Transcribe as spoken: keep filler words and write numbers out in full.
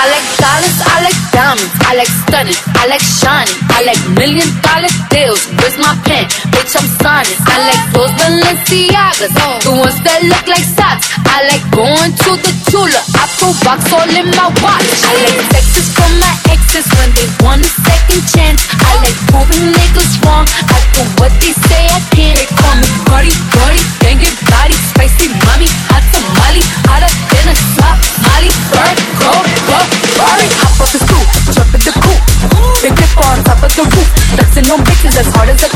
I like dollars, I like diamonds, I like stunning, I like shining, I like million dollar deals. Where's my pen? Bitch, I'm signing. I like those Balenciagas, the ones that look like socks. I like going to the Tula, I put rocks all in my watch. I like texts from my exes when they want a second chance. I like proving niggas wrong, I do what they say I can't. They call me Cardi, Cardi, banging body, spicy mommy, hot tamale, hotter than a slop, Molly, bird, go, go, Ferrari. Hop off the stoop, jump in the coupe, big dip on top of the roof, flexing on bitches as hard as a